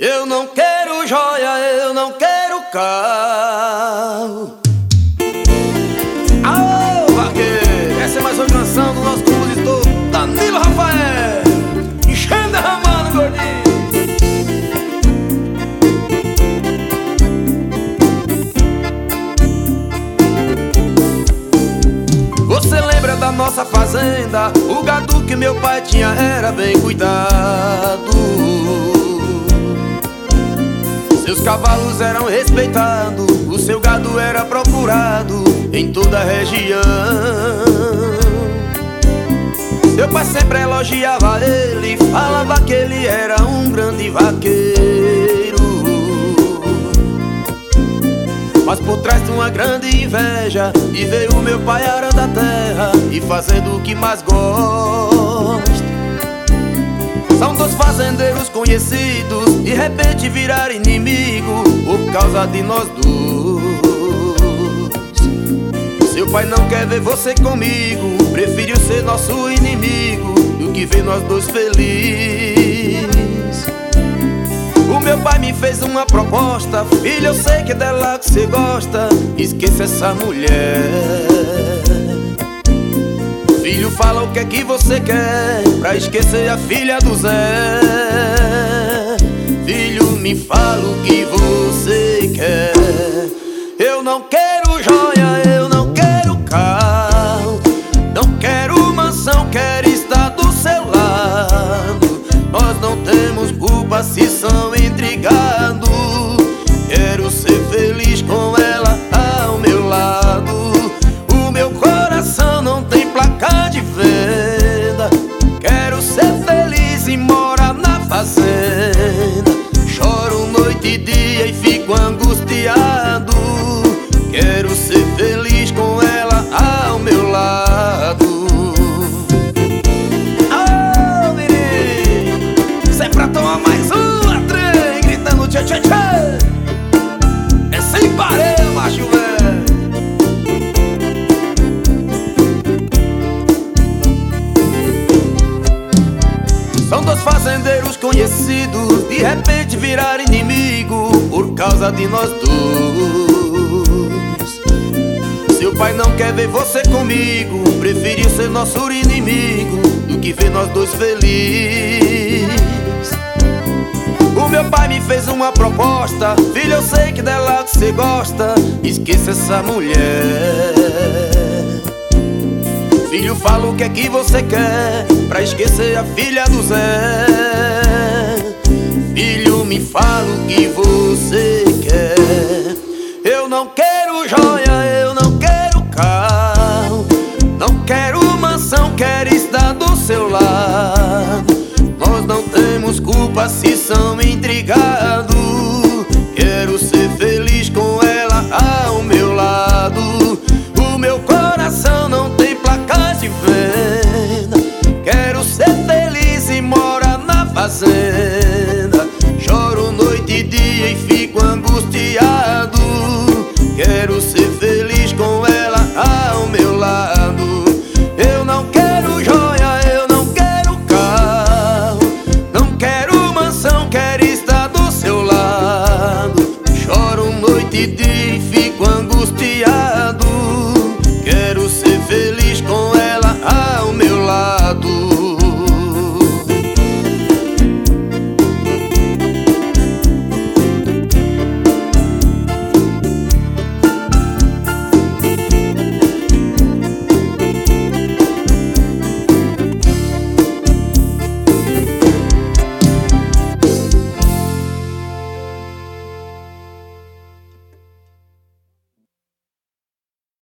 Eu não quero joia, eu não quero carro. Aô, vaqueiro, essa é mais uma canção do nosso compositor Danilo Rafael. Enchendo, derramando, gordinho. Você lembra da nossa fazenda? O gado que meu pai tinha era bem cuidado. Seus cavalos eram respeitados, o seu gado era procurado em toda a região. Seu pai sempre elogiava ele, falava que ele era um grande vaqueiro. Mas por trás de uma grande inveja, e veio meu pai arando a terra e fazendo o que mais gosta. São dois fazendeiros conhecidos, de repente virar inimigo por causa de nós dois. Seu pai não quer ver você comigo, preferiu ser nosso inimigo do que ver nós dois felizes. O meu pai me fez uma proposta: filho, eu sei que é dela que você gosta, esqueça essa mulher. Filho, fala o que é que você quer pra esquecer a filha do Zé. Filho, me fala o que você quer. Eu não quero joia, eu não quero carro, não quero mansão, quero estar do seu lado. Nós não temos culpa se são intrigados. Quero ser feliz com ela ao meu lado. O meu coração não tem placa de venda. Quero ser feliz e morar na fazenda. Choro noite e dia e fico angustiado. Quero ser feliz com ela ao meu lado. Oh, menino, isso é pra tomar mais uma, trem, gritando tchê tchê tchê. É sem pareia, macho velho. São dois fazendeiros conhecidos, de repente virar inimigo por causa de nós dois. Seu pai não quer ver você comigo, preferiu ser nosso inimigo do que ver nós dois felizes. O meu pai me fez uma proposta: filho, eu sei que dela que você gosta, esqueça essa mulher. Filho, fala o que é que você quer pra esquecer a filha do Zé. Filho, me fala o que você quer. Eu não quero joia, eu não quero carro, não quero mansão, quero estar do seu lado. Nós não temos culpa se são intrigados.